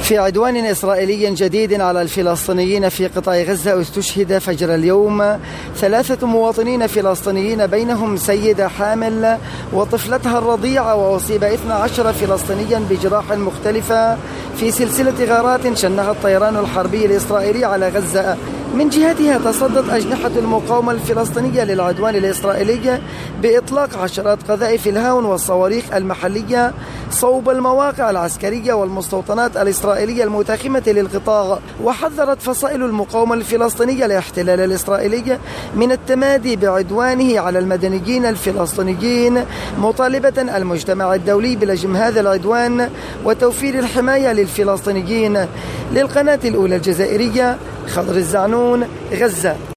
في عدوان إسرائيلي جديد على الفلسطينيين في قطاع غزة استشهد فجر اليوم 3 مواطنين فلسطينيين بينهم سيدة حامل وطفلتها الرضيعة، وأصيب 12 فلسطينيا بجراح مختلفة في سلسلة غارات شنها الطيران الحربي الإسرائيلي على غزة. من جهتها تصدت أجنحة المقاومة الفلسطينية للعدوان الإسرائيلي بإطلاق عشرات قذائف الهاون والصواريخ المحلية صوب المواقع العسكرية والمستوطنات الإسرائيلية المتاخمة للقطاع. وحذرت فصائل المقاومة الفلسطينية الاحتلال الإسرائيلي من التمادي بعدوانه على المدنيين الفلسطينيين، مطالبة المجتمع الدولي بلجم هذا العدوان وتوفير الحماية للفلسطينيين. للقناة الأولى الجزائرية، خضر الزعنون، غزة.